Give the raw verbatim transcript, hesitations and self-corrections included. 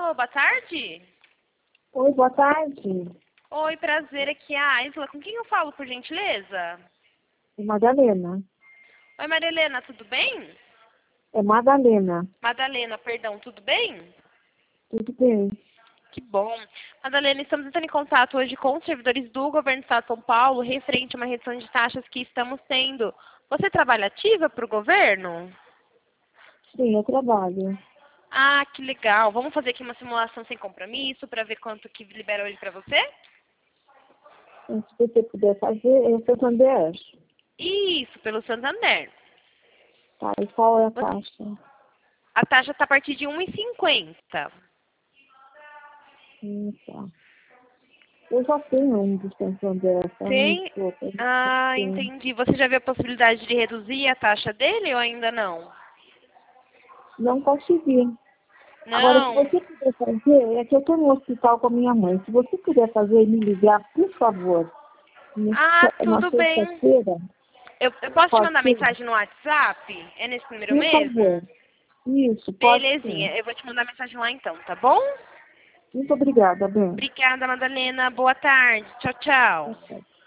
Alô, boa tarde. Oi, boa tarde. Oi, prazer, aqui é a Isla. Com quem eu falo, por gentileza? É Madalena. Oi, Maria Helena, tudo bem? É Madalena. Madalena, perdão, tudo bem? Tudo bem? Que bom. Madalena, estamos entrando em contato hoje com os servidores do Governo do Estado de São Paulo, referente a uma redução de taxas que estamos tendo. Você trabalha ativa para o governo? Sim, eu trabalho. Ah, que legal. Vamos fazer aqui uma simulação sem compromisso para ver quanto que libera hoje para você? Se você puder fazer, é Santander. Isso, pelo Santander. Tá, e qual é a Você- taxa? A taxa está a partir de um e cinquenta. Hum, tá. Eu já tenho um do Santander, tá muito Tem? pouco. Ah, Sim. entendi. Você já viu a possibilidade de reduzir a taxa dele ou ainda não? Não consegui. Agora, se Não. você puder fazer, é que eu estou no hospital com a minha mãe. Se você puder fazer e me ligar, por favor, no Ah, se- na tudo bem. sexta-feira, Eu, eu posso te pode mandar ser? mensagem no WhatsApp? É nesse número Por favor. mesmo? Isso, pode sim. Belezinha. Eu vou te mandar mensagem lá então, tá bom? Muito obrigada, Ben. Obrigada, Madalena. Boa tarde. Tchau, tchau. Tchau, tchau.